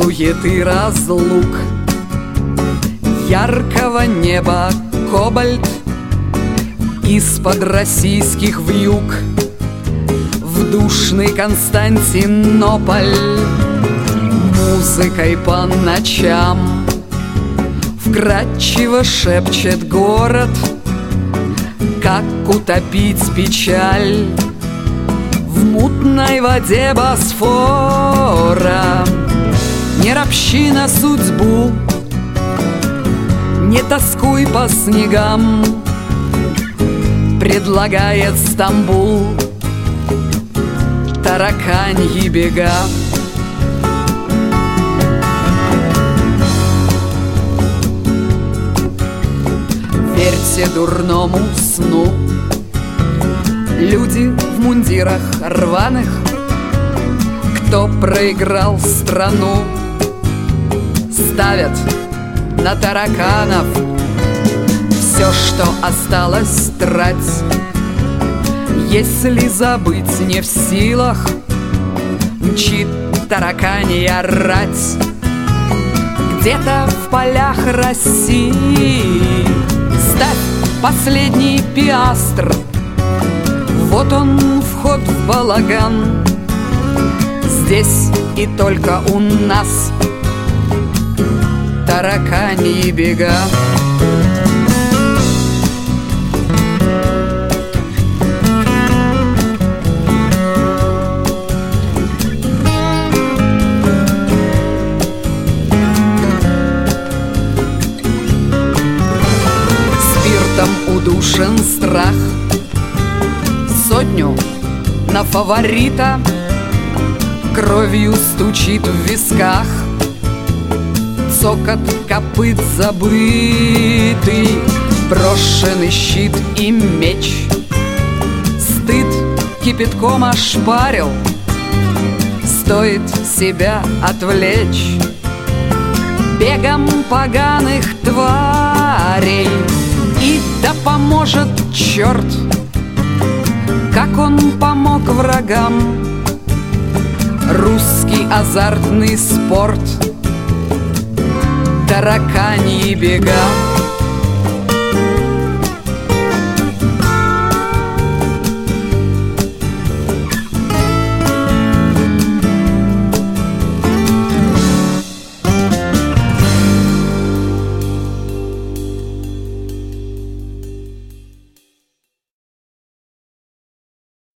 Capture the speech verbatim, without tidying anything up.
суеты разлук, яркого неба кобальт из-под российских вьюг в душный Константинополь музыкой по ночам вкрадчиво шепчет город, как утопить печаль в мутной воде Босфора. Не ропщи на судьбу, не тоскуй по снегам, предлагает Стамбул тараканьи бега. Верьте дурному сну, люди в мундирах рваных, кто проиграл страну, ставят на тараканов. Все, что осталось, трать, если забыть не в силах, мчит тараканья рать где-то в полях России. Ставь последний пиастр, вот он, вход в балаган. Здесь и только у нас тараканьи бега. Удушен страх, сотню на фаворита кровью стучит в висках, цокот копыт забытый, брошенный щит и меч. Стыд кипятком ошпарил, стоит себя отвлечь бегом поганых тварей. И да поможет черт, как он помог врагам. Русский азартный спорт, тараканьи бега.